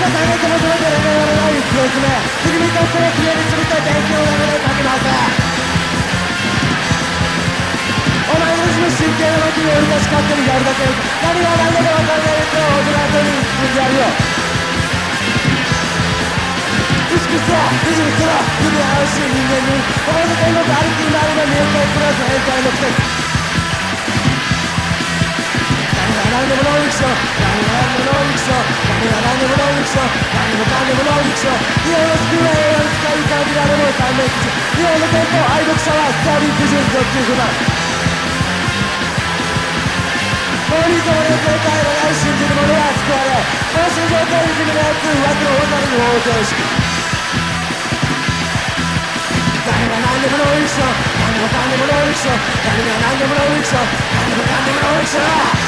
重ねて求めてるのはない記憶ね次にとって消えるすべて勉強なので書きますお前の自分真剣な時に俺たち勝手にやるだけ何が何だか分からないと大人とに進んでやるよ意識して意地にすろ意味合うし人間にお前の天国ありきになるの見えてプラス変態のくせに何が何でもノンフィクション何が何でもノンフィクション何が何でもノンフィクション何でもかんでもノンフィクション日本の救援を使い感じられる関連基地日本の憲法愛読者はスターリン基準属級不満法律を俺の正解のない信じる者は救われこの心情といじめのやつ枠の女に法定式誰が何でもノンフィクション何でもかんでもノンフィクション誰が何でもノンフィクション何でもかんでもノンフィクション